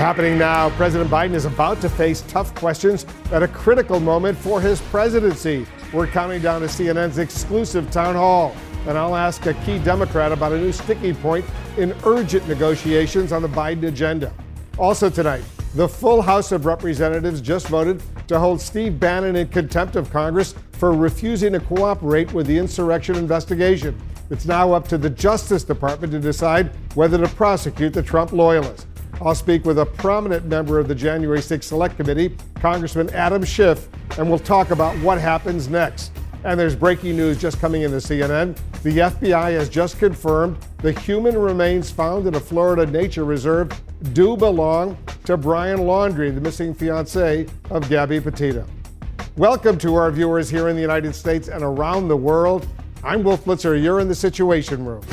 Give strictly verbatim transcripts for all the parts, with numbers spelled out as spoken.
Happening now, President Biden is about to face tough questions at a critical moment for his presidency. We're counting down to C N N's exclusive town hall. And I'll ask a key Democrat about a new sticking point in urgent negotiations on the Biden agenda. Also tonight, the full House of Representatives just voted to hold Steve Bannon in contempt of Congress for refusing to cooperate with the insurrection investigation. It's now up to the Justice Department to decide whether to prosecute the Trump loyalists. I'll speak with a prominent member of the January sixth Select Committee, Congressman Adam Schiff, and we'll talk about what happens next. And there's breaking news just coming into C N N. The F B I has just confirmed the human remains found in a Florida nature reserve do belong to Brian Laundrie, the missing fiancé of Gabby Petito. Welcome to our viewers here in the United States and around the world. I'm Wolf Blitzer. You're in the Situation Room.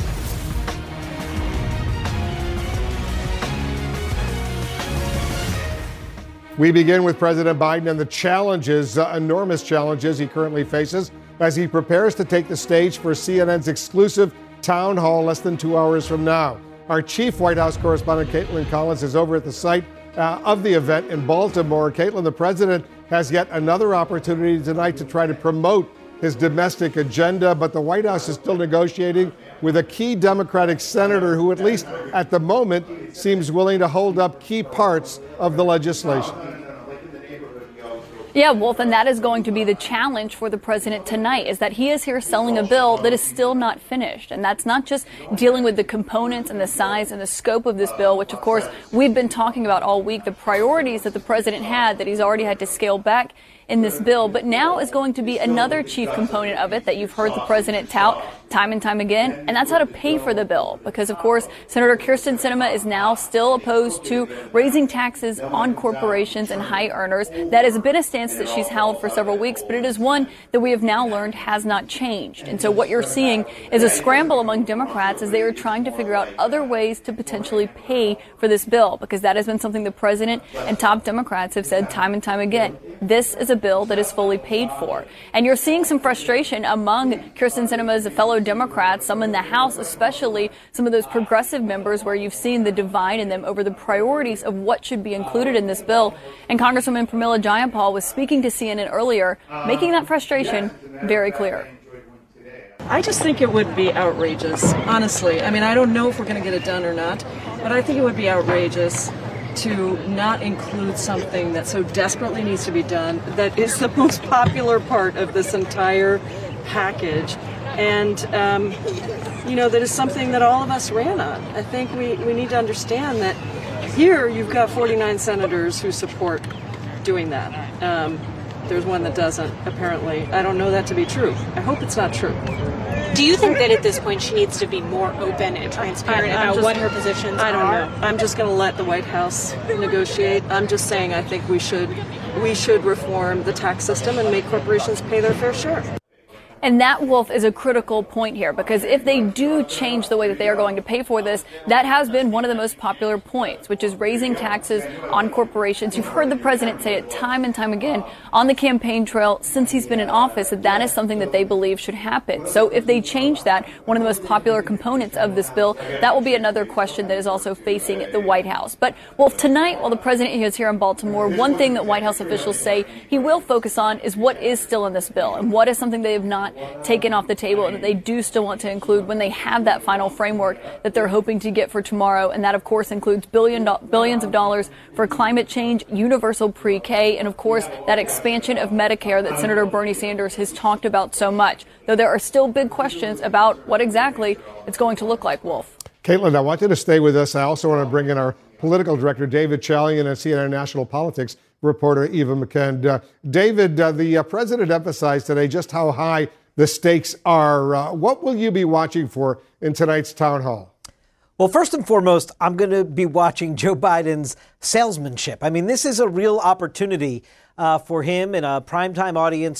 We begin with President Biden and the challenges, uh, enormous challenges he currently faces as he prepares to take the stage for C N N's exclusive town hall less than two hours from now. Our chief White House correspondent, Caitlin Collins, is over at the site uh, of the event in Baltimore. Caitlin, the president has yet another opportunity tonight to try to promote his domestic agenda, but the White House is still negotiating with a key Democratic senator who, at least at the moment, seems willing to hold up key parts of the legislation. Yeah, Wolf, and that is going to be the challenge for the president tonight, is that he is here selling a bill that is still not finished. And that's not just dealing with the components and the size and the scope of this bill, which, of course, we've been talking about all week, the priorities that the president had that he's already had to scale back in this bill, but now is going to be another chief component of it that you've heard the president tout time and time again, and that's how to pay for the bill. Because, of course, Senator Kyrsten Sinema is now still opposed to raising taxes on corporations and high earners. That has been a stance that she's held for several weeks, but it is one that we have now learned has not changed. And so what you're seeing is a scramble among Democrats as they are trying to figure out other ways to potentially pay for this bill, because that has been something the president and top Democrats have said time and time again. This is a bill that is fully paid for. And you're seeing some frustration among Kyrsten Sinema's fellow Democrats, some in the House, especially some of those progressive members where you've seen the divide in them over the priorities of what should be included in this bill. And Congresswoman Pramila Jayapal was speaking to C N N earlier, making that frustration very clear. I just think it would be outrageous, honestly. I mean, I don't know if we're going to get it done or not, but I think it would be outrageous to not include something that so desperately needs to be done, that is the most popular part of this entire package. And, um, you know, that is something that all of us ran on. I think we, we need to understand that here you've got forty-nine senators who support doing that. Um, there's one that doesn't, apparently. I don't know that to be true. I hope it's not true. Do you think that at this point she needs to be more open and transparent I, about just, what her positions I don't are? know. I'm just going to let the White House negotiate. I'm just saying I think we should we should reform the tax system and make corporations pay their fair share. And that, Wolf, is a critical point here, because if they do change the way that they are going to pay for this, that has been one of the most popular points, which is raising taxes on corporations. You've heard the president say it time and time again on the campaign trail since he's been in office, that that is something that they believe should happen. So if they change that, one of the most popular components of this bill, that will be another question that is also facing the White House. But, Wolf, tonight, while the president is here in Baltimore, one thing that White House officials say he will focus on is what is still in this bill and what is something they have not taken off the table and that they do still want to include when they have that final framework that they're hoping to get for tomorrow. And that, of course, includes billion do- billions of dollars for climate change, universal pre-K, and, of course, that expansion of Medicare that Senator Bernie Sanders has talked about so much, though there are still big questions about what exactly it's going to look like, Wolf. Caitlin, I want you to stay with us. I also want to bring in our political director, David Chalian, and C N N National Politics reporter, Eva McKend. Uh, David, uh, the uh, president emphasized today just how high the stakes are. Uh, what will you be watching for in tonight's town hall? Well, first and foremost, I'm going to be watching Joe Biden's salesmanship. I mean, this is a real opportunity uh, for him and a primetime audience to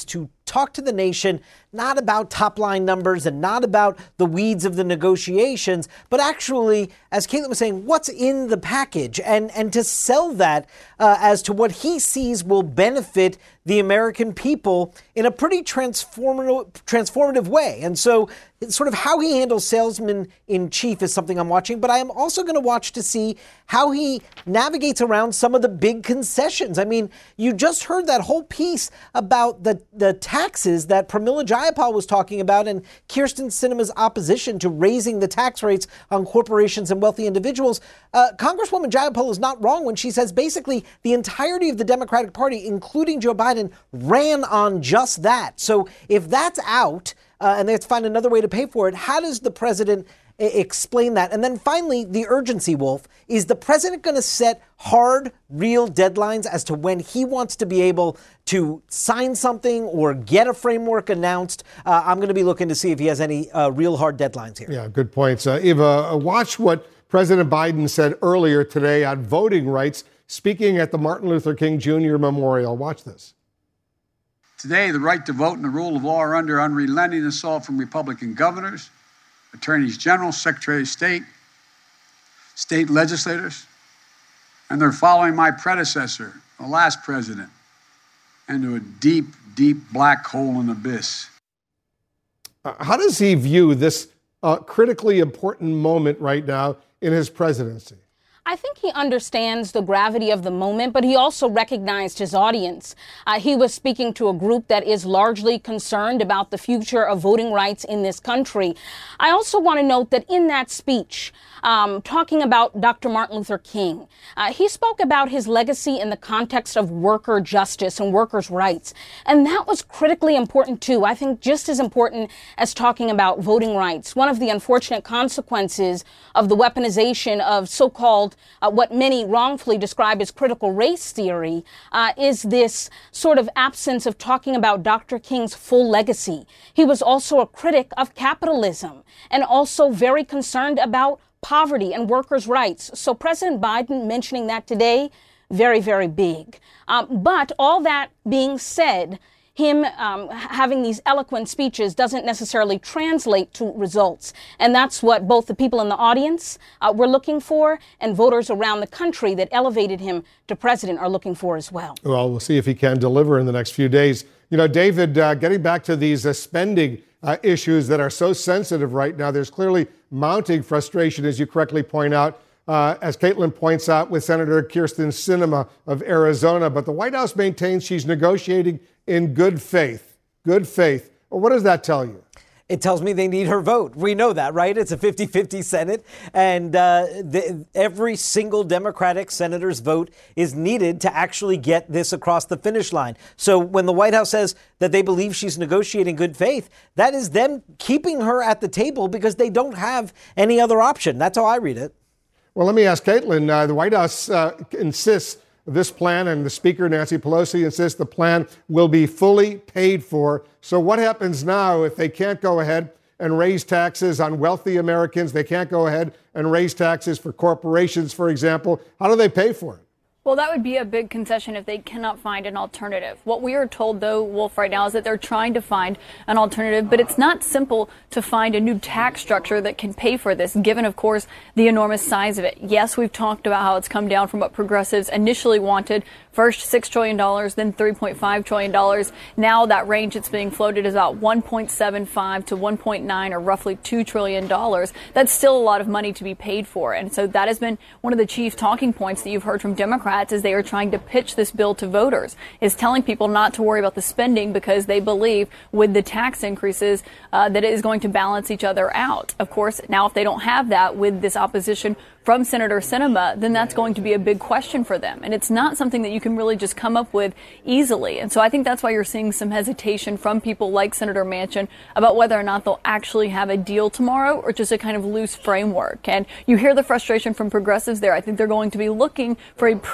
talk to the nation not about top-line numbers and not about the weeds of the negotiations, but actually, as Caitlin was saying, what's in the package, and, and to sell that uh, as to what he sees will benefit the American people in a pretty transformative, transformative way. And so sort of how he handles salesman in chief is something I'm watching, but I am also going to watch to see how he navigates around some of the big concessions. I mean, you just heard that whole piece about the, the taxes that Pramila Jayapal was talking about and Kyrsten Sinema's opposition to raising the tax rates on corporations and wealthy individuals. Uh, Congresswoman Jayapal is not wrong when she says basically the entirety of the Democratic Party, including Joe Biden, ran on just that. So if that's out, Uh, and they have to find another way to pay for it, how does the president I- explain that? And then finally, the urgency, Wolf. Is the president going to set hard, real deadlines as to when he wants to be able to sign something or get a framework announced? Uh, I'm going to be looking to see if he has any uh, real hard deadlines here. Yeah, good points. Uh, Eva, uh, watch what President Biden said earlier today on voting rights, speaking at the Martin Luther King Junior Memorial. Watch this. Today, the right to vote and the rule of law are under unrelenting assault from Republican governors, attorneys general, secretary of state, state legislators, and they're following my predecessor, the last president, into a deep, deep black hole and abyss. Uh, how does he view this uh, critically important moment right now in his presidency? I think he understands the gravity of the moment, but he also recognized his audience. Uh, he was speaking to a group that is largely concerned about the future of voting rights in this country. I also want to note that in that speech, um, talking about Doctor Martin Luther King, uh, he spoke about his legacy in the context of worker justice and workers' rights. And that was critically important, too. I think just as important as talking about voting rights. One of the unfortunate consequences of the weaponization of so-called Uh, what many wrongfully describe as critical race theory uh, is this sort of absence of talking about Doctor King's full legacy. He was also a critic of capitalism and also very concerned about poverty and workers' rights. So President Biden mentioning that today, very, very big. Um, but all that being said, him um, having these eloquent speeches doesn't necessarily translate to results. And that's what both the people in the audience uh, were looking for and voters around the country that elevated him to president are looking for as well. Well, we'll see if he can deliver in the next few days. You know, David, uh, getting back to these uh, spending uh, issues that are so sensitive right now, there's clearly mounting frustration, as you correctly point out, uh, as Caitlin points out, with Senator Kyrsten Sinema of Arizona. But the White House maintains she's negotiating in good faith. Good faith. Well, what does that tell you? It tells me they need her vote. We know that, right? It's a fifty-fifty Senate, and uh, the, every single Democratic senator's vote is needed to actually get this across the finish line. So when the White House says that they believe she's negotiating good faith, that is them keeping her at the table because they don't have any other option. That's how I read it. Well, let me ask Caitlin. Uh, the White House uh, insists this plan, and the Speaker, Nancy Pelosi, insists the plan will be fully paid for. So what happens now if they can't go ahead and raise taxes on wealthy Americans? They can't go ahead and raise taxes for corporations, for example. How do they pay for it? Well, that would be a big concession if they cannot find an alternative. What we are told, though, Wolf, right now is that they're trying to find an alternative, but it's not simple to find a new tax structure that can pay for this, given, of course, the enormous size of it. Yes, we've talked about how it's come down from what progressives initially wanted, first six trillion dollars, then three point five trillion dollars. Now that range that's being floated is about one point seven five to one point nine, or roughly two trillion dollars. That's still a lot of money to be paid for. And so that has been one of the chief talking points that you've heard from Democrats as they are trying to pitch this bill to voters, is telling people not to worry about the spending because they believe with the tax increases uh, that it is going to balance each other out. Of course, now if they don't have that with this opposition from Senator Sinema, then that's going to be a big question for them. And it's not something that you can really just come up with easily. And so I think that's why you're seeing some hesitation from people like Senator Manchin about whether or not they'll actually have a deal tomorrow or just a kind of loose framework. And you hear the frustration from progressives there. I think they're going to be looking for a pretty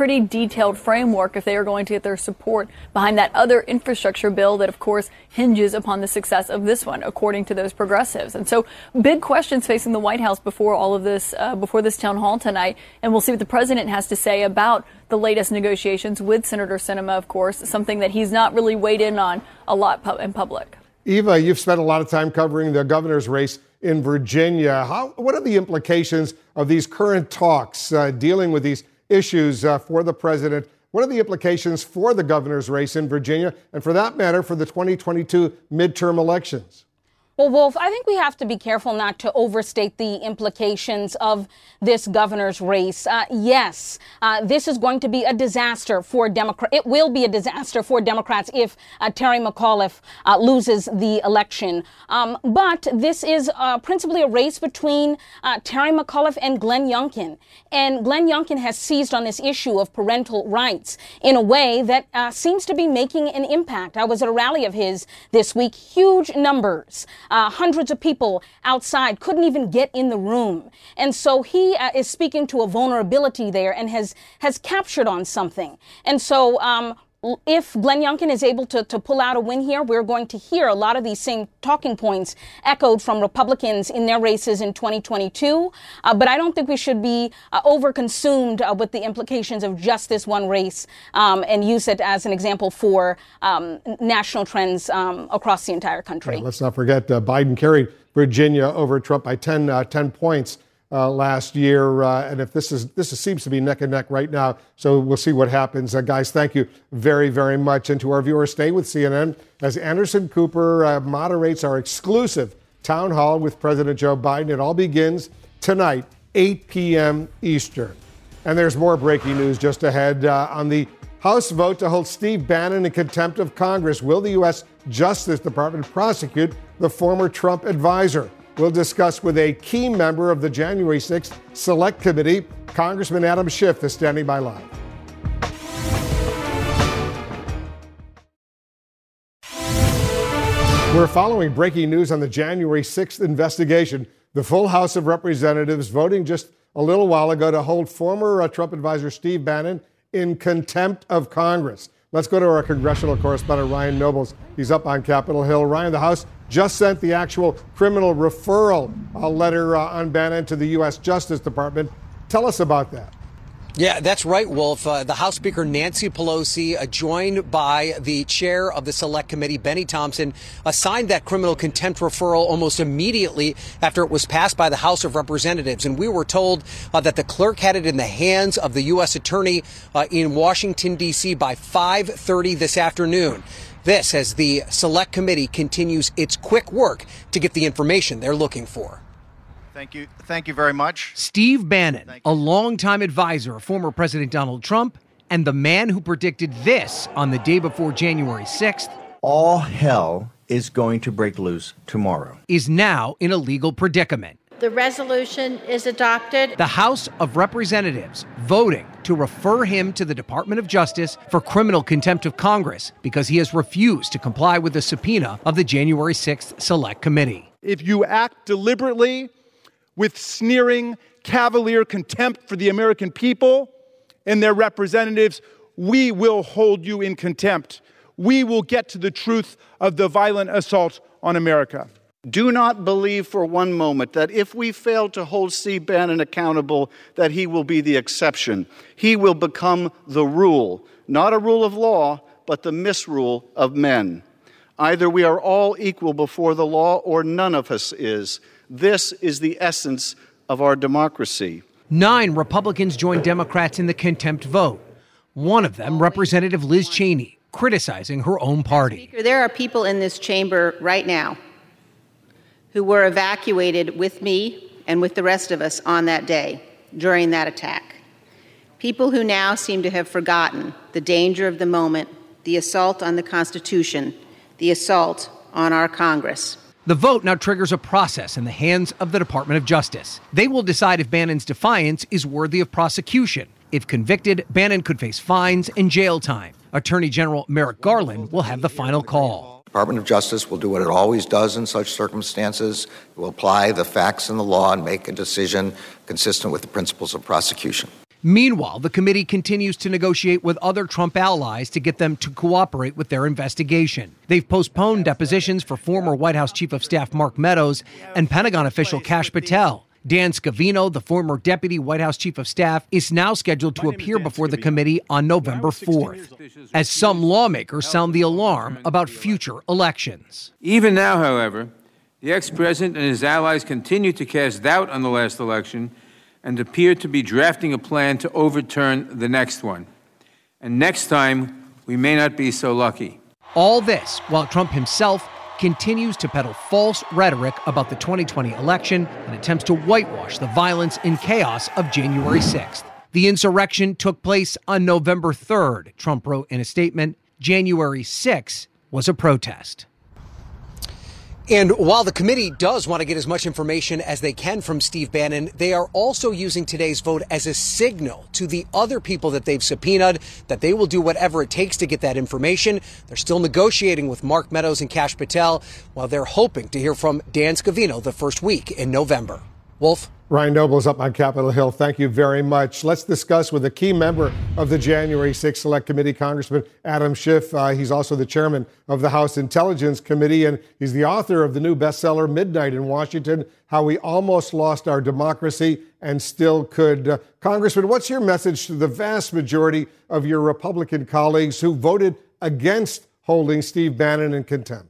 pretty detailed framework if they are going to get their support behind that other infrastructure bill that, of course, hinges upon the success of this one, according to those progressives. And so big questions facing the White House before all of this, uh, before this town hall tonight. And we'll see what the president has to say about the latest negotiations with Senator Sinema, of course, something that he's not really weighed in on a lot pu- in public. Eva, you've spent a lot of time covering the governor's race in Virginia. How, what are the implications of these current talks uh, dealing with these issues uh, for the president? What are the implications for the governor's race in Virginia, and for that matter, for the twenty twenty-two midterm elections? Well, Wolf, I think we have to be careful not to overstate the implications of this governor's race. Uh, yes, uh, this is going to be a disaster for Democrats. It will be a disaster for Democrats if uh, Terry McAuliffe uh, loses the election. Um, but this is uh, principally a race between uh, Terry McAuliffe and Glenn Youngkin. And Glenn Youngkin has seized on this issue of parental rights in a way that uh, seems to be making an impact. I was at a rally of his this week, huge numbers. Uh, hundreds of people outside couldn't even get in the room. And so he uh, is speaking to a vulnerability there and has has captured on something. And so um, if Glenn Youngkin is able to, to pull out a win here, we're going to hear a lot of these same talking points echoed from Republicans in their races in twenty twenty-two. Uh, but I don't think we should be uh, over-consumed uh, with the implications of just this one race um, and use it as an example for um, national trends um, across the entire country. Yeah, let's not forget uh, Biden carried Virginia over Trump by ten, uh, ten points. Uh, last year, uh, and if this is this is, seems to be neck and neck right now, so we'll see what happens. Uh, guys, thank you very, very much. And to our viewers, stay with C N N as Anderson Cooper uh, moderates our exclusive town hall with President Joe Biden. It all begins tonight, eight p.m. Eastern. And there's more breaking news just ahead uh, on the House vote to hold Steve Bannon in contempt of Congress. Will the U S Justice Department prosecute the former Trump advisor? We'll discuss with a key member of the January sixth Select Committee. Congressman Adam Schiff is standing by live. We're following breaking news on the January sixth investigation. The full House of Representatives voting just a little while ago to hold former uh, Trump advisor Steve Bannon in contempt of Congress. Let's go to our congressional correspondent, Ryan Nobles. He's up on Capitol Hill. Ryan, the House just sent the actual criminal referral uh, letter uh, on Bannon to the U S Justice Department. Tell us about that. Yeah, that's right, Wolf. Uh, the House Speaker Nancy Pelosi, uh, joined by the chair of the Select Committee, Benny Thompson, uh, signed that criminal contempt referral almost immediately after it was passed by the House of Representatives. And we were told uh, that the clerk had it in the hands of the U S attorney uh, in Washington, D C by five thirty this afternoon. This as the Select Committee continues its quick work to get the information they're looking for. Thank you. Thank you very much. Steve Bannon, a longtime advisor of former President Donald Trump, and the man who predicted this on the day before January sixth. All hell is going to break loose tomorrow. Is now in a legal predicament. The resolution is adopted. The House of Representatives voting to refer him to the Department of Justice for criminal contempt of Congress because he has refused to comply with the subpoena of the January sixth Select Committee. If you act deliberately with sneering, cavalier contempt for the American people and their representatives, we will hold you in contempt. We will get to the truth of the violent assault on America. Do not believe for one moment that if we fail to hold Steve Bannon accountable, that he will be the exception. He will become the rule, not a rule of law, but the misrule of men. Either we are all equal before the law or none of us is. This is the essence of our democracy. Nine Republicans joined Democrats in the contempt vote. One of them, Representative Liz Cheney, criticizing her own party. Speaker, there are people in this chamber right now who were evacuated with me and with the rest of us on that day during that attack. People who now seem to have forgotten the danger of the moment, the assault on the Constitution, the assault on our Congress. The vote now triggers a process in the hands of the Department of Justice. They will decide if Bannon's defiance is worthy of prosecution. If convicted, Bannon could face fines and jail time. Attorney General Merrick Garland will have the final call. The Department of Justice will do what it always does in such circumstances. It will apply the facts and the law and make a decision consistent with the principles of prosecution. Meanwhile, the committee continues to negotiate with other Trump allies to get them to cooperate with their investigation. They've postponed depositions for former White House Chief of Staff Mark Meadows and Pentagon official Kash Patel. Dan Scavino, the former deputy White House Chief of Staff, is now scheduled to appear before the committee on November fourth, as some lawmakers sound the alarm about future elections. Even now, however, the ex-president and his allies continue to cast doubt on the last election and appear to be drafting a plan to overturn the next one. And next time, we may not be so lucky. All this while Trump himself continues to peddle false rhetoric about the twenty twenty election and attempts to whitewash the violence and chaos of January sixth. The insurrection took place on November third, Trump wrote in a statement. January sixth was a protest. And while the committee does want to get as much information as they can from Steve Bannon, they are also using today's vote as a signal to the other people that they've subpoenaed that they will do whatever it takes to get that information. They're still negotiating with Mark Meadows and Kash Patel, while they're hoping to hear from Dan Scavino the first week in November. Wolf? Ryan Noble is up on Capitol Hill. Thank you very much. Let's discuss with a key member of the January sixth Select Committee, Congressman Adam Schiff. Uh, he's also the chairman of the House Intelligence Committee, and he's the author of the new bestseller, Midnight in Washington, How We Almost Lost Our Democracy and Still Could. Uh, Congressman, what's your message to the vast majority of your Republican colleagues who voted against holding Steve Bannon in contempt?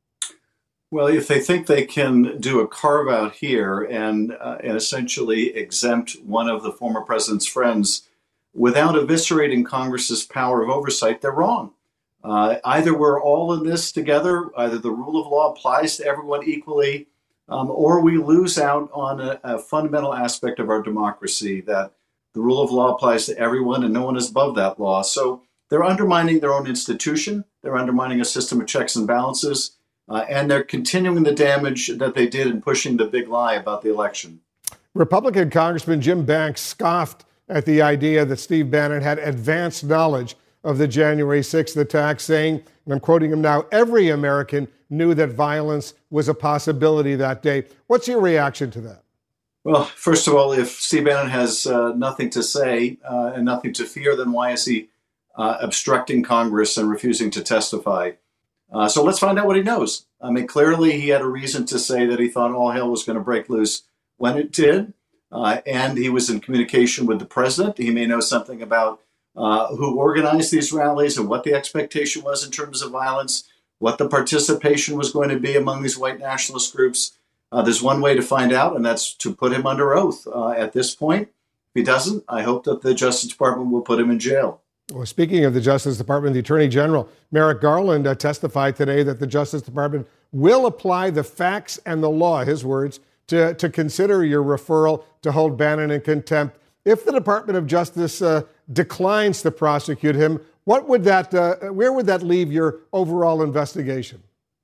Well, if they think they can do a carve out here and uh, and essentially exempt one of the former president's friends without eviscerating Congress's power of oversight, they're wrong. Uh, either we're all in this together, either the rule of law applies to everyone equally, um, or we lose out on a, a fundamental aspect of our democracy, that the rule of law applies to everyone and no one is above that law. So they're undermining their own institution. They're undermining a system of checks and balances. Uh, and they're continuing the damage that they did in pushing the big lie about the election. Republican Congressman Jim Banks scoffed at the idea that Steve Bannon had advanced knowledge of the January sixth attack, saying, and I'm quoting him now, every American knew that violence was a possibility that day. What's your reaction to that? Well, first of all, if Steve Bannon has uh, nothing to say uh, and nothing to fear, then why is he uh, obstructing Congress and refusing to testify? Uh, so let's find out what he knows. I mean, clearly he had a reason to say that he thought all hell was going to break loose when it did. Uh, and he was in communication with the president. He may know something about uh, who organized these rallies and what the expectation was in terms of violence, what the participation was going to be among these white nationalist groups. Uh, there's one way to find out, and that's to put him under oath uh, at this point. If he doesn't, I hope that the Justice Department will put him in jail. Well, speaking of the Justice Department, the Attorney General, Merrick Garland, uh, testified today that the Justice Department will apply the facts and the law, his words, to, to consider your referral to hold Bannon in contempt. If the Department of Justice uh, declines to prosecute him, what would that, uh, where would that leave your overall investigation?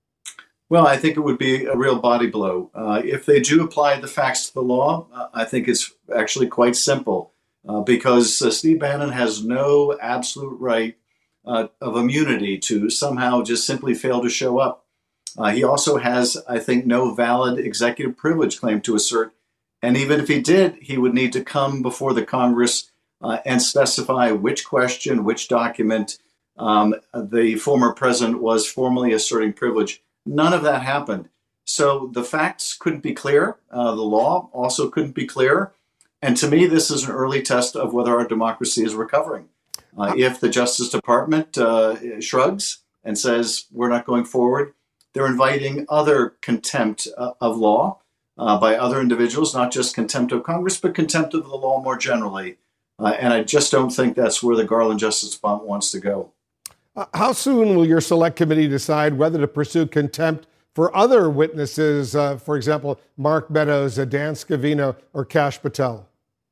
Well, I think it would be a real body blow. Uh, if they do apply the facts to the law, uh, I think it's actually quite simple. Uh, because uh, Steve Bannon has no absolute right uh, of immunity to somehow just simply fail to show up. Uh, he also has, I think, no valid executive privilege claim to assert. And even if he did, he would need to come before the Congress uh, and specify which question, which document um, the former president was formally asserting privilege. None of that happened. So the facts couldn't be clear. Uh, the law also couldn't be clearer. And to me, this is an early test of whether our democracy is recovering. Uh, if the Justice Department uh, shrugs and says we're not going forward, they're inviting other contempt uh, of law uh, by other individuals, not just contempt of Congress, but contempt of the law more generally. Uh, and I just don't think that's where the Garland Justice Department wants to go. Uh, how soon will your select committee decide whether to pursue contempt for other witnesses, uh, for example, Mark Meadows, uh, Dan Scavino, or Kash Patel?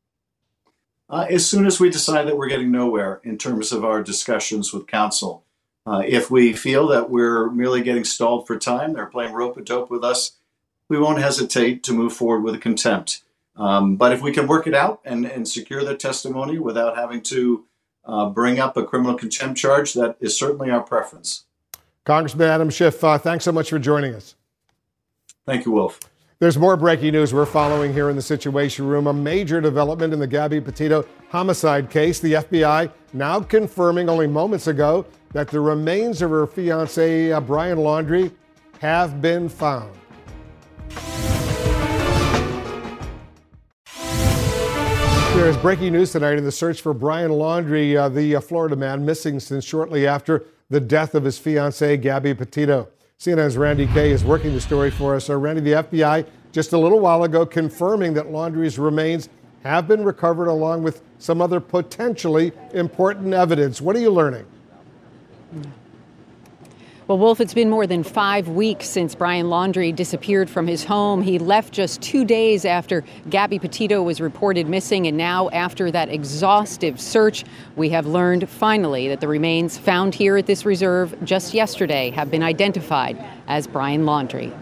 Uh, as soon as we decide that we're getting nowhere in terms of our discussions with counsel. Uh, if we feel that we're merely getting stalled for time, they're playing rope-a-dope with us, we won't hesitate to move forward with a contempt. Um, but if we can work it out and, and secure their testimony without having to uh, bring up a criminal contempt charge, that is certainly our preference. Congressman Adam Schiff, uh, thanks so much for joining us. Thank you, Wolf. There's more breaking news we're following here in the Situation Room. A major development in the Gabby Petito homicide case. The F B I now confirming only moments ago that the remains of her fiancé, uh, Brian Laundrie, have been found. There is breaking news tonight in the search for Brian Laundrie, uh, the uh, Florida man missing since shortly after the death of his fiancée, Gabby Petito. C N N's Randy Kay is working the story for us. So, Randy, the F B I just a little while ago confirming that Laundrie's remains have been recovered along with some other potentially important evidence. What are you learning? Well, Wolf, it's been more than five weeks since Brian Laundrie disappeared from his home. He left just two days after Gabby Petito was reported missing. And now, after that exhaustive search, we have learned finally that the remains found here at this reserve just yesterday have been identified as Brian Laundrie.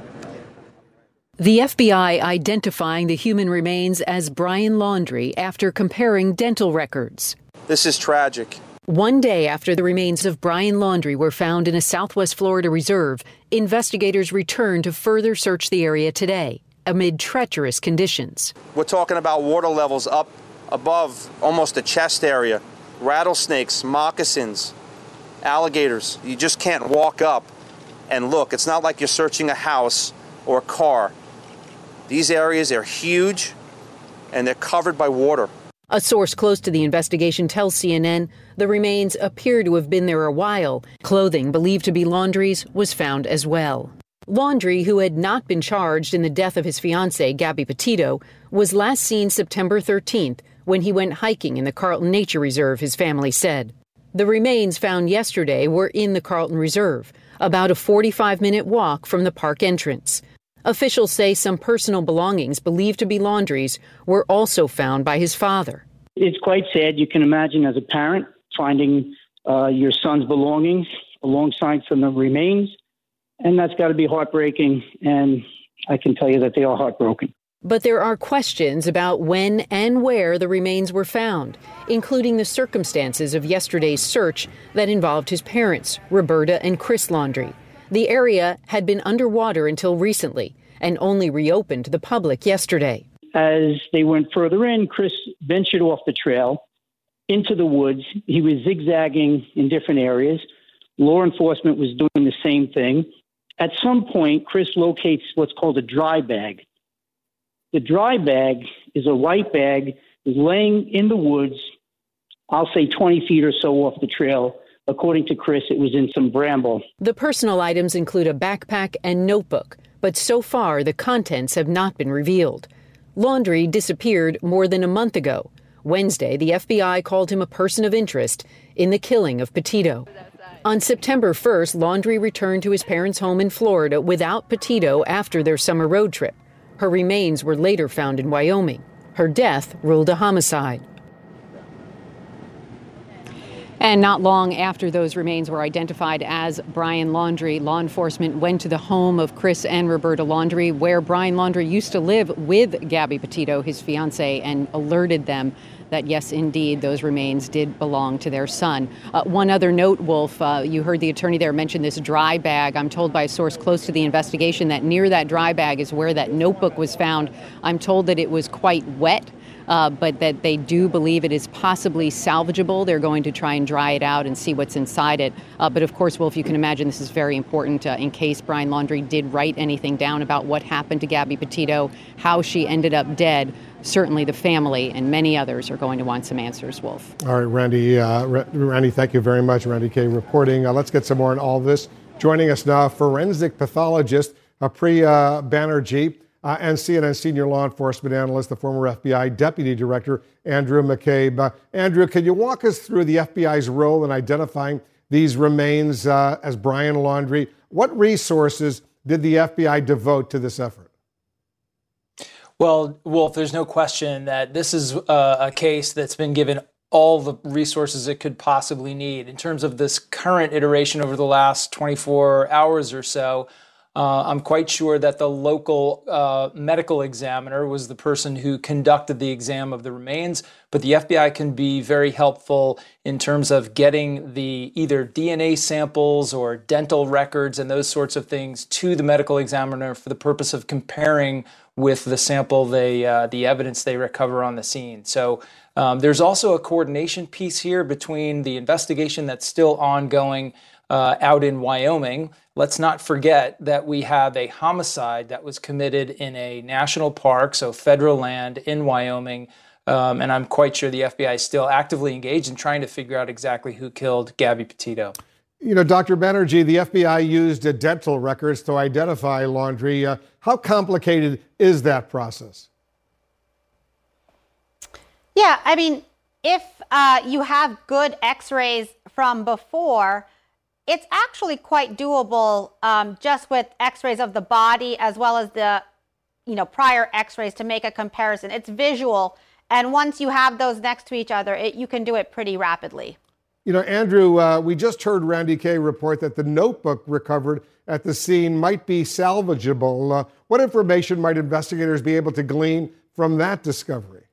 The F B I identifying the human remains as Brian Laundrie after comparing dental records. This is tragic. One day after the remains of Brian Laundrie were found in a Southwest Florida reserve, investigators returned to further search the area today amid treacherous conditions. We're talking about water levels up above almost the chest area, rattlesnakes, moccasins, alligators. You just can't walk up and look. It's not like you're searching a house or a car. These areas are huge and they're covered by water. A source close to the investigation tells C N N the remains appear to have been there a while. Clothing believed to be Laundrie's was found as well. Laundrie, who had not been charged in the death of his fiancée, Gabby Petito, was last seen September thirteenth when he went hiking in the Carlton Nature Reserve, his family said. The remains found yesterday were in the Carlton Reserve, about a forty-five minute walk from the park entrance. Officials say some personal belongings believed to be Laundrie's were also found by his father. It's quite sad. You can imagine as a parent finding uh, your son's belongings alongside some of the remains, and that's got to be heartbreaking, and I can tell you that they are heartbroken. But there are questions about when and where the remains were found, including the circumstances of yesterday's search that involved his parents, Roberta and Chris Laundrie. The area had been underwater until recently and only reopened to the public yesterday. As they went further in, Chris ventured off the trail into the woods. He was zigzagging in different areas. Law enforcement was doing the same thing. At some point, Chris locates what's called a dry bag. The dry bag is a white bag, is laying in the woods, I'll say twenty feet or so off the trail. According to Chris, it was in some bramble. The personal items include a backpack and notebook, but so far the contents have not been revealed. Laundrie disappeared more than a month ago. Wednesday, the F B I called him a person of interest in the killing of Petito. On September first, Laundrie returned to his parents' home in Florida without Petito after their summer road trip. Her remains were later found in Wyoming. Her death ruled a homicide. And not long after those remains were identified as Brian Laundrie, law enforcement went to the home of Chris and Roberta Laundrie, where Brian Laundrie used to live with Gabby Petito, his fiancée, and alerted them that, yes, indeed, those remains did belong to their son. Uh, one other note, Wolf, uh, you heard the attorney there mention this dry bag. I'm told by a source close to the investigation that near that dry bag is where that notebook was found. I'm told that it was quite wet. Uh, but that they do believe it is possibly salvageable. They're going to try and dry it out and see what's inside it. Uh, but of course, Wolf, you can imagine this is very important uh, in case Brian Laundrie did write anything down about what happened to Gabby Petito, how she ended up dead. Certainly the family and many others are going to want some answers, Wolf. All right, Randy, uh, Randy, thank you very much. Randy Kay reporting. Uh, let's get some more on all this. Joining us now, forensic pathologist uh, Priya Banerjee. Uh, and C N N senior law enforcement analyst, the former F B I Deputy Director, Andrew McCabe. Uh, Andrew, can you walk us through the F B I's role in identifying these remains uh, as Brian Laundrie? What resources did the F B I devote to this effort? Well, Wolf, there's no question that this is uh, a case that's been given all the resources it could possibly need. In terms of this current iteration over the last twenty-four hours or so, Uh, I'm quite sure that the local uh, medical examiner was the person who conducted the exam of the remains, but the F B I can be very helpful in terms of getting the either D N A samples or dental records and those sorts of things to the medical examiner for the purpose of comparing with the sample they, uh, the evidence they recover on the scene. So um, there's also a coordination piece here between the investigation that's still ongoing uh, out in Wyoming. Let's not forget that we have a homicide that was committed in a national park, so federal land in Wyoming. Um, and I'm quite sure the F B I is still actively engaged in trying to figure out exactly who killed Gabby Petito. You know, Doctor Banerjee, the F B I used uh, dental records to identify Laundrie. Uh, how complicated is that process? Yeah, I mean, if uh, you have good x-rays from before, it's actually quite doable um, just with x-rays of the body as well as the, you know, prior x-rays to make a comparison. It's visual. And once you have those next to each other, it, you can do it pretty rapidly. You know, Andrew, uh, we just heard Randy Kaye report that the notebook recovered at the scene might be salvageable. Uh, what information might investigators be able to glean from that discovery?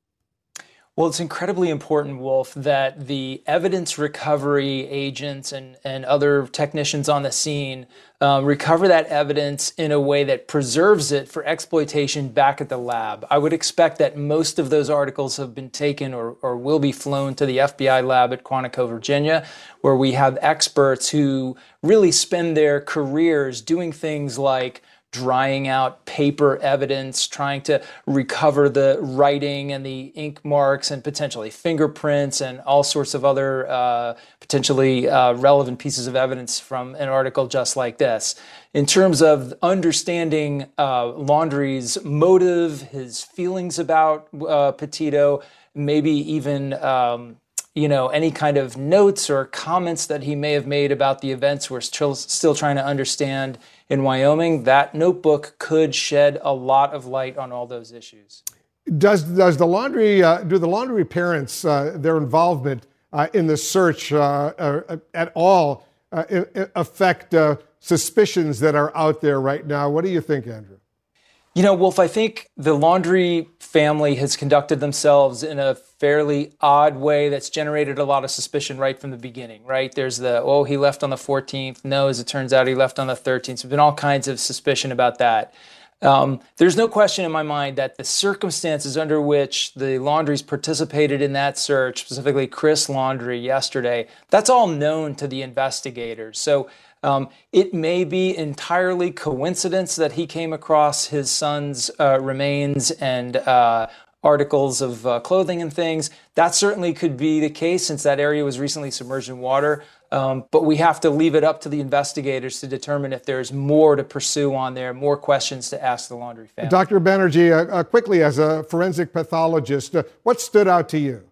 Well, it's incredibly important, Wolf, that the evidence recovery agents and, and other technicians on the scene um, recover that evidence in a way that preserves it for exploitation back at the lab. I would expect that most of those articles have been taken or, or will be flown to the F B I lab at Quantico, Virginia, where we have experts who really spend their careers doing things like drying out paper evidence, trying to recover the writing and the ink marks and potentially fingerprints and all sorts of other uh, potentially uh, relevant pieces of evidence from an article just like this. In terms of understanding uh, Laundrie's motive, his feelings about uh, Petito, maybe even um, you know, any kind of notes or comments that he may have made about the events we're still, still trying to understand in Wyoming, that notebook could shed a lot of light on all those issues. Does does the Laundrie, uh, do the Laundrie parents, uh, their involvement uh, in the search uh, uh, at all uh, affect uh, suspicions that are out there right now? What do you think, Andrew? You know, Wolf, I think the Laundrie family has conducted themselves in a fairly odd way that's generated a lot of suspicion right from the beginning, right? There's the, oh, he left on the fourteenth. No, as it turns out, he left on the thirteenth. There's been all kinds of suspicion about that. Um, there's no question in my mind that the circumstances under which the Laundries participated in that search, specifically Chris Laundrie yesterday, that's all known to the investigators. So Um, it may be entirely coincidence that he came across his son's uh, remains and uh, articles of uh, clothing and things. That certainly could be the case since that area was recently submerged in water. Um, but we have to leave it up to the investigators to determine if there's more to pursue on there, more questions to ask the Laundrie family. Doctor Banerjee, uh, uh, quickly, as a forensic pathologist, uh, what stood out to you?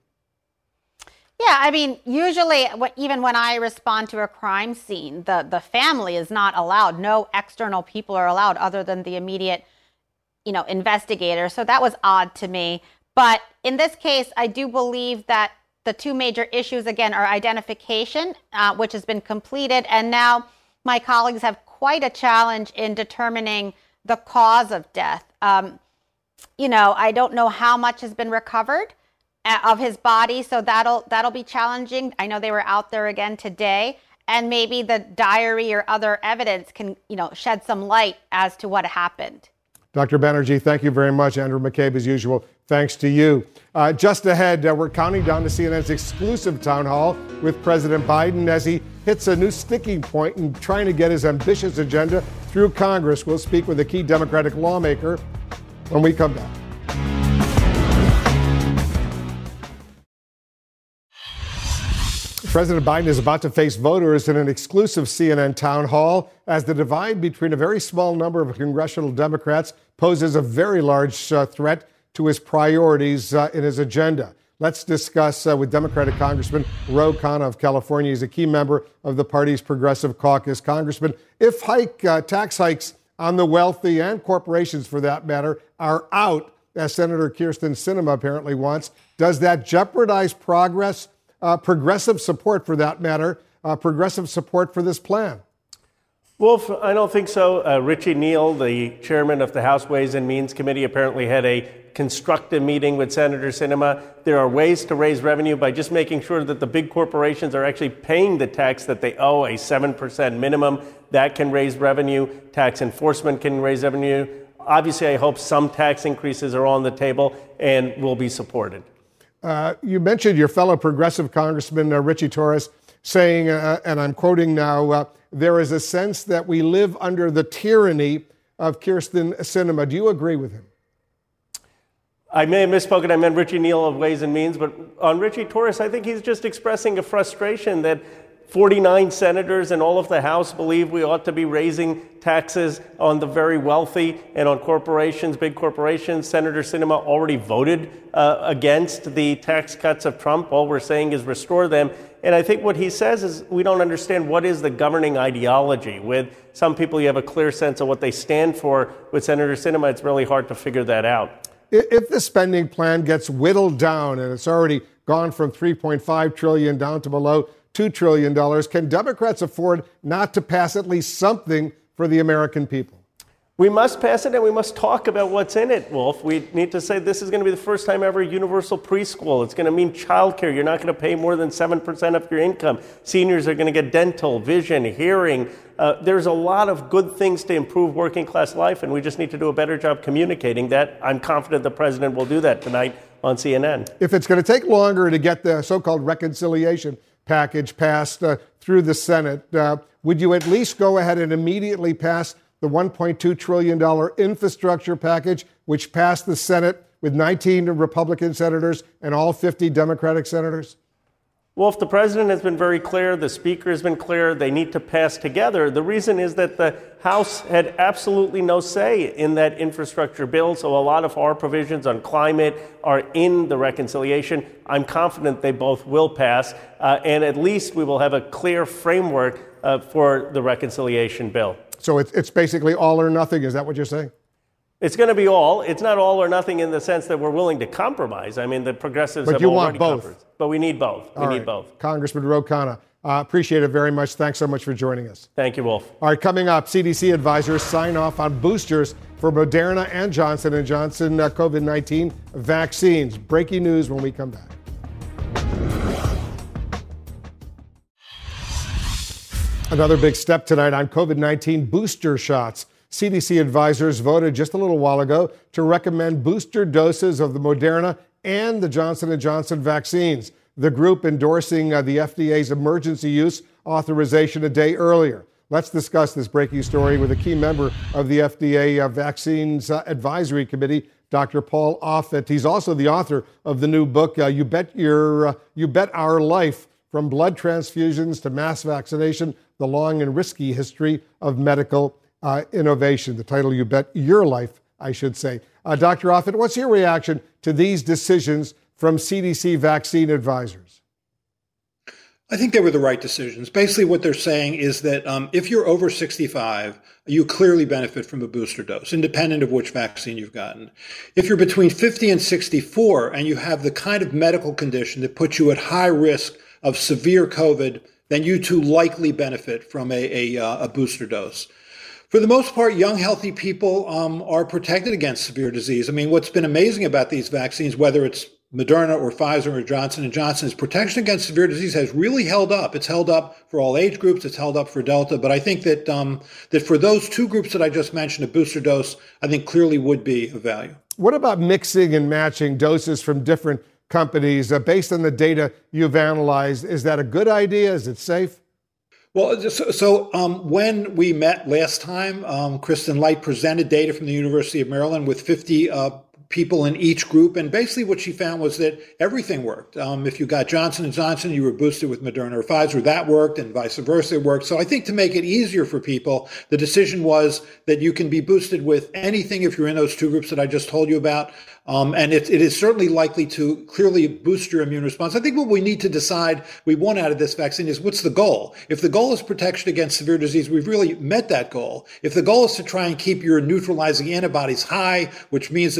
Yeah, I mean, usually, even when I respond to a crime scene, the, the family is not allowed. No external people are allowed other than the immediate, you know, investigator. So that was odd to me. But in this case, I do believe that the two major issues, again, are identification, uh, which has been completed. And now my colleagues have quite a challenge in determining the cause of death. Um, you know, I don't know how much has been recovered of his body, so that'll that'll be challenging. I know they were out there again today, and maybe the diary or other evidence can, you know, shed some light as to what happened. Doctor Banerjee, thank you very much. Andrew McCabe, as usual, thanks to you. Uh, just ahead, uh, we're counting down to C N N's exclusive town hall with President Biden as he hits a new sticking point in trying to get his ambitious agenda through Congress. We'll speak with a key Democratic lawmaker when we come back. President Biden is about to face voters in an exclusive C N N town hall as the divide between a very small number of congressional Democrats poses a very large uh, threat to his priorities uh, in his agenda. Let's discuss uh, with Democratic Congressman Ro Khanna of California. He's a key member of the party's Progressive Caucus. Congressman, if hike uh, tax hikes on the wealthy and corporations, for that matter, are out, as Senator Kyrsten Sinema apparently wants, does that jeopardize progress? Uh, progressive support, for that matter, uh, progressive support for this plan? Wolf, I don't think so. Uh, Richie Neal, the chairman of the House Ways and Means Committee, apparently had a constructive meeting with Senator Sinema. There are ways to raise revenue by just making sure that the big corporations are actually paying the tax that they owe, a seven percent minimum. That can raise revenue. Tax enforcement can raise revenue. Obviously, I hope some tax increases are on the table and will be supported. Uh, you mentioned your fellow progressive Congressman, uh, Richie Torres, saying, uh, and I'm quoting now, uh, there is a sense that we live under the tyranny of Kyrsten Sinema. Do you agree with him? I may have misspoken. I meant Richie Neal of Ways and Means. But on Richie Torres, I think he's just expressing a frustration that forty-nine senators and all of the House believe we ought to be raising taxes on the very wealthy and on corporations, big corporations. Senator Sinema already voted uh, against the tax cuts of Trump. All we're saying is restore them. And I think what he says is we don't understand what is the governing ideology. With some people, you have a clear sense of what they stand for. With Senator Sinema, it's really hard to figure that out. If the spending plan gets whittled down and it's already gone from three point five trillion dollars down to below two trillion dollars, can Democrats afford not to pass at least something for the American people? We must pass it, and we must talk about what's in it, Wolf. We need to say this is going to be the first time ever universal preschool. It's going to mean childcare. You're not going to pay more than seven percent of your income. Seniors are going to get dental, vision, hearing. Uh, there's a lot of good things to improve working class life, and we just need to do a better job communicating that. I'm confident the president will do that tonight on C N N. If it's going to take longer to get the so-called reconciliation package passed uh, through the Senate, uh, would you at least go ahead and immediately pass the one point two trillion dollars infrastructure package, which passed the Senate with nineteen Republican senators and all fifty Democratic senators? Well, if the president has been very clear, the speaker has been clear, they need to pass together. The reason is that the House had absolutely no say in that infrastructure bill, so a lot of our provisions on climate are in the reconciliation. I'm confident they both will pass, uh, and at least we will have a clear framework uh, for the reconciliation bill. So it's, it's basically all or nothing. Is that what you're saying? It's going to be all. It's not all or nothing in the sense that we're willing to compromise. I mean, the progressives but have you already want both. compromised. But we need both. All we right. need both. Congressman Ro Khanna, uh, appreciate it very much. Thanks so much for joining us. Thank you, Wolf. All right, coming up, C D C advisors sign off on boosters for Moderna and Johnson and Johnson uh, COVID nineteen vaccines. Breaking news when we come back. Another big step tonight on COVID nineteen booster shots. C D C advisors voted just a little while ago to recommend booster doses of the Moderna and the Johnson and Johnson vaccines. The group endorsing uh, the F D A's emergency use authorization a day earlier. Let's discuss this breaking story with a key member of the F D A uh, Vaccines uh, Advisory Committee, Doctor Paul Offit. He's also the author of the new book, uh, You Bet Your, uh, You Bet Our Life: From Blood Transfusions to Mass Vaccination, the Long and Risky History of Medical uh, Innovation. The title, You Bet Your Life, I should say. Uh, Doctor Offit, what's your reaction to these decisions from C D C vaccine advisors? I think they were the right decisions. Basically, what they're saying is that um, if you're over sixty-five, you clearly benefit from a booster dose, independent of which vaccine you've gotten. If you're between fifty and sixty-four and you have the kind of medical condition that puts you at high risk of severe COVID, then you too likely benefit from a, a, a booster dose. For the most part, young, healthy people um, are protected against severe disease. I mean, what's been amazing about these vaccines, whether it's Moderna or Pfizer or Johnson and Johnson, is protection against severe disease has really held up. It's held up for all age groups. It's held up for Delta. But I think that um, that for those two groups that I just mentioned, a booster dose, I think clearly would be of value. What about mixing and matching doses from different companies uh, based on the data you've analyzed? Is that a good idea? Is it safe? Well, so, so um, when we met last time, um, Kristen Light presented data from the University of Maryland with fifty uh, people in each group. And basically what she found was that everything worked. Um, if you got Johnson and Johnson, you were boosted with Moderna or Pfizer, that worked, and vice versa worked. So I think to make it easier for people, the decision was that you can be boosted with anything if you're in those two groups that I just told you about. Um, and it, it is certainly likely to clearly boost your immune response. I think what we need to decide we want out of this vaccine is what's the goal? If the goal is protection against severe disease, we've really met that goal. If the goal is to try and keep your neutralizing antibodies high, which means that that will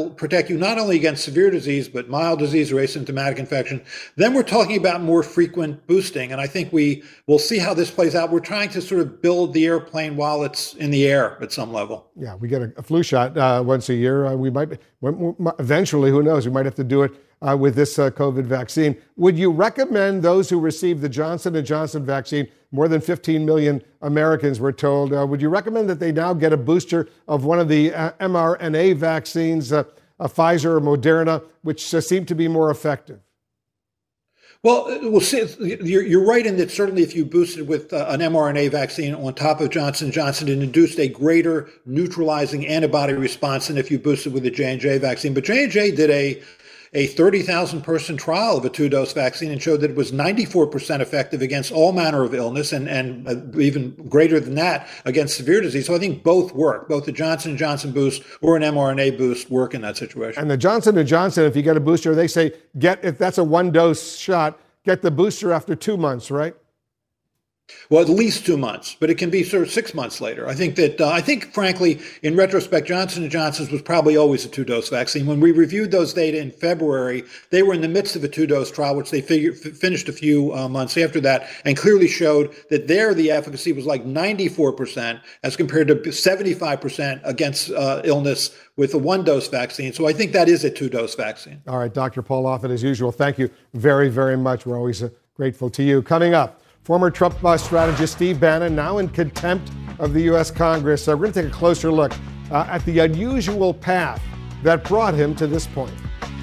that'll protect you not only against severe disease, but mild disease or asymptomatic infection. Then we're talking about more frequent boosting. And I think we will see how this plays out. We're trying to sort of build the airplane while it's in the air at some level. Yeah, we get a, a flu shot uh, once a year. Uh, we might, eventually, who knows, we might have to do it uh, with this uh, COVID vaccine. Would you recommend those who receive the Johnson and Johnson vaccine, more than fifteen million Americans were told, uh, would you recommend that they now get a booster of one of the uh, mRNA vaccines, uh, uh, Pfizer or Moderna, which uh, seem to be more effective? Well, we'll see. You're, you're right in that certainly if you boosted with uh, an mRNA vaccine on top of Johnson and Johnson, it induced a greater neutralizing antibody response than if you boosted with the J and J vaccine. But J and J did a a thirty thousand person trial of a two-dose vaccine and showed that it was ninety-four percent effective against all manner of illness and, and uh, even greater than that against severe disease. So I think both work. Both the Johnson and Johnson boost or an mRNA boost work in that situation. And the Johnson and Johnson, if you get a booster, they say get if that's a one-dose shot, get the booster after two months, right? Well, at least two months, but it can be sort of six months later. I think that, uh, I think, frankly, in retrospect, Johnson and Johnson's was probably always a two-dose vaccine. When we reviewed those data in February, they were in the midst of a two-dose trial, which they figured, f- finished a few uh, months after that, and clearly showed that there the efficacy was like ninety-four percent as compared to seventy-five percent against uh, illness with a one-dose vaccine. So I think that is a two-dose vaccine. All right, Doctor Paul Offit, as usual, thank you very, very much. We're always uh, grateful to you. Coming up, former Trump uh, strategist Steve Bannon, now in contempt of the U S Congress. Uh, we're going to take a closer look uh, at the unusual path that brought him to this point.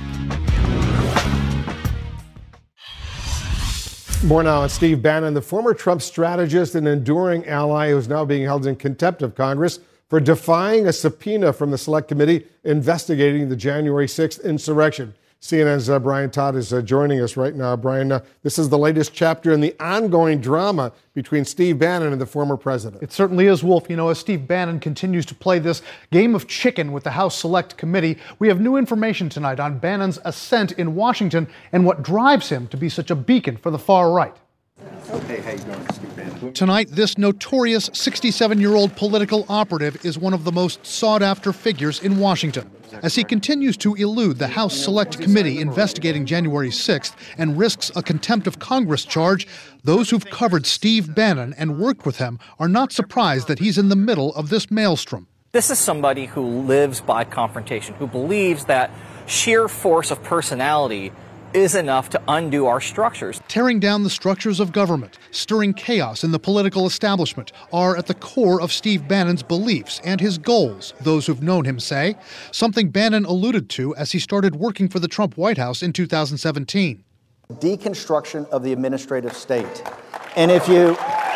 More now on Steve Bannon, the former Trump strategist and enduring ally who is now being held in contempt of Congress for defying a subpoena from the Select Committee investigating the January sixth insurrection. C N N's uh, Brian Todd is uh, joining us right now. Brian, uh, this is the latest chapter in the ongoing drama between Steve Bannon and the former president. It certainly is, Wolf. You know, as Steve Bannon continues to play this game of chicken with the House Select Committee, we have new information tonight on Bannon's ascent in Washington and what drives him to be such a beacon for the far right. Hey, how you doing, Steve Bannon? Tonight, this notorious sixty-seven-year-old political operative is one of the most sought-after figures in Washington. As he continues to elude the House Select Committee investigating January sixth and risks a contempt of Congress charge, those who've covered Steve Bannon and worked with him are not surprised that he's in the middle of this maelstrom. This is somebody who lives by confrontation, who believes that sheer force of personality is enough to undo our structures. Tearing down the structures of government, stirring chaos in the political establishment are at the core of Steve Bannon's beliefs and his goals, those who've known him say, something Bannon alluded to as he started working for the Trump White House in two thousand seventeen. Deconstruction of the administrative state. And if you...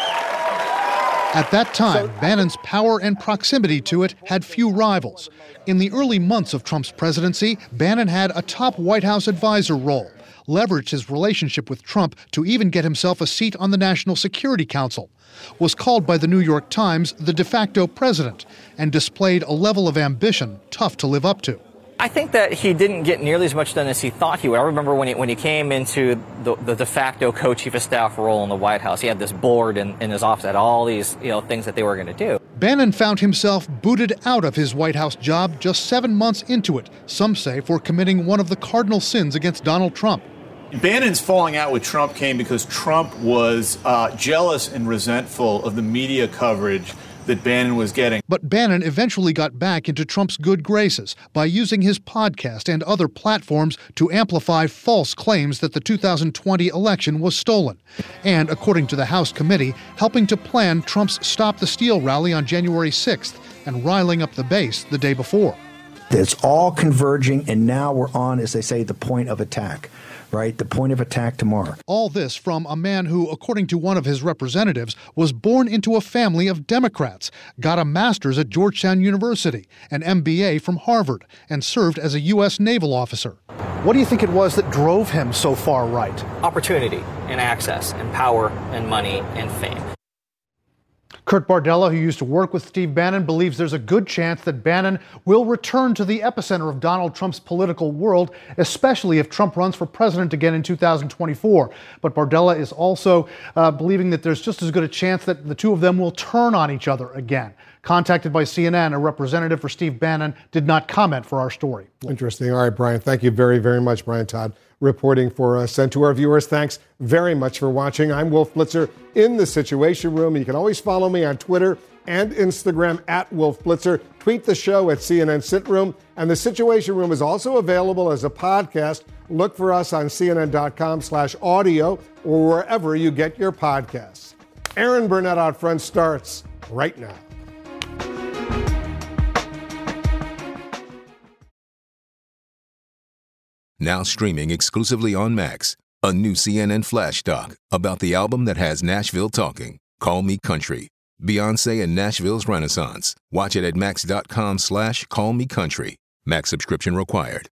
At that time, Bannon's power and proximity to it had few rivals. In the early months of Trump's presidency, Bannon had a top White House advisor role, leveraged his relationship with Trump to even get himself a seat on the National Security Council, was called by the New York Times the de facto president, and displayed a level of ambition tough to live up to. I think that he didn't get nearly as much done as he thought he would. I remember when he, when he came into the, the de facto co-chief of staff role in the White House, he had this board in, in his office, had all these you know things that they were going to do. Bannon found himself booted out of his White House job just seven months into it, some say for committing one of the cardinal sins against Donald Trump. Bannon's falling out with Trump came because Trump was uh, jealous and resentful of the media coverage that Bannon was getting. But Bannon eventually got back into Trump's good graces by using his podcast and other platforms to amplify false claims that the two thousand twenty election was stolen. And, according to the House committee, helping to plan Trump's Stop the Steal rally on January sixth and riling up the base the day before. It's all converging, and now we're on, as they say, the point of attack. Right, the point of attack tomorrow. All this from a man who, according to one of his representatives, was born into a family of Democrats, got a master's at Georgetown University, an M B A from Harvard, and served as a U S naval officer. What do you think it was that drove him so far right? Opportunity and access and power and money and fame. Kurt Bardella, who used to work with Steve Bannon, believes there's a good chance that Bannon will return to the epicenter of Donald Trump's political world, especially if Trump runs for president again in two thousand twenty-four. But Bardella is also uh, believing that there's just as good a chance that the two of them will turn on each other again. Contacted by C N N, a representative for Steve Bannon did not comment for our story. Interesting. All right, Brian, thank you very, very much. Brian Todd reporting for us. And to our viewers, thanks very much for watching. I'm Wolf Blitzer in the Situation Room. You can always follow me on Twitter and Instagram at Wolf Blitzer. Tweet the show at C N N Sit Room. And the Situation Room is also available as a podcast. Look for us on cnn.com slash audio or wherever you get your podcasts. Aaron Burnett Out Front starts right now. Now streaming exclusively on Max, a new C N N Flash doc about the album that has Nashville talking, Call Me Country, Beyonce and Nashville's Renaissance. Watch it at max.com slash call me country. Max subscription required.